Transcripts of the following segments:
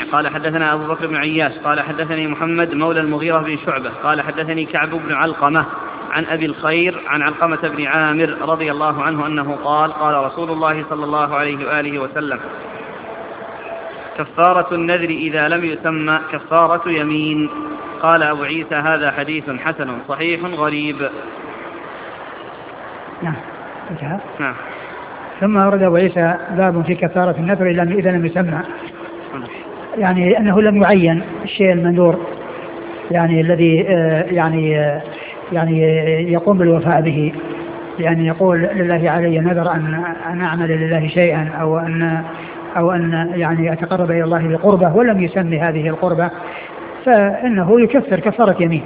قال حدثنا أبو بكر بن عياش قال حدثني محمد مولى المغيرة بن شعبة قال حدثني كعب بن علقمة عن أبي الخير عن علقمة بن عامر رضي الله عنه أنه قال قال رسول الله صلى الله عليه وآله وسلم كفارة النذر إذا لم يسمى كفارة يمين. قال أبو عيسى هذا حديث حسن صحيح غريب. نعم. ثم أورد أبو عيسى باب في كفارة النذر إذا لم يسمى، يعني أنه لم يعين الشيء المنذور، يعني الذي يعني يقوم بالوفاء به، يعني يقول لله علي نذر أن أعمل لله شيئا أو أن يعني أتقرب إلى الله بقربة ولم يسمي هذه القربة، فإنه يكفر كفارة يمين،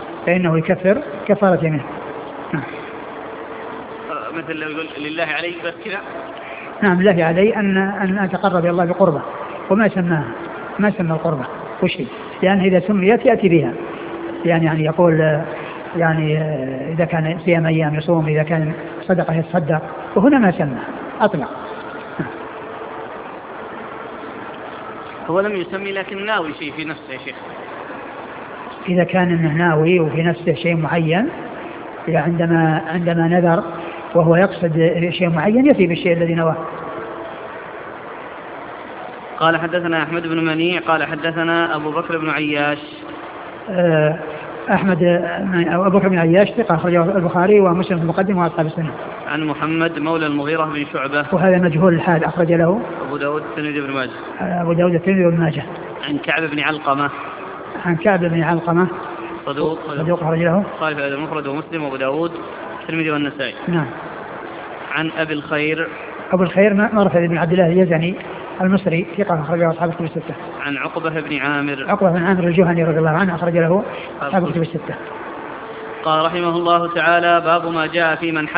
مثل لو يقول لله علي بس كذا. نعم، لله علي أن أتقرب إلى الله بقربة وما سمى القربة وشيء، لأن إذا سميت يأتي بها، يعني يقول يعني إذا كان صيام أيام يصوم، إذا كان صدقة يتصدق، وهنا ما سمى أطلق. هو لم يسمي لكن ناوي شيء في نفسه يا شيخ. إذا كان ناوي وفي نفسه شيء معين، عندما نذر وهو يقصد شيء معين يأتي بالشيء الذي نواه. قال حدثنا أحمد بن منيع قال حدثنا أبو بكر بن عياش. أبو بكر بن عياش ثقة أخرجه البخاري ومسلم في المقدمة وأصحاب السنة. عن محمد مولى المغيرة بن شعبة وهذا مجهول الحال أخرج له أبو داود الترمذي بن ماجه. عن كعب بن علقمة صدوق أخرج له قال في المفرد ومسلم وأبو داود الترمذي والنسائي. نعم. عن أبي الخير مرثد بن عبد الله اليزني المصري ثقة أخرجه أصحاب الكتب الستة. عن عقبة بن عامر الجهني رضي الله عنه أخرج له أصحاب الكتب الستة. قال رحمه الله تعالى باب ما جاء في من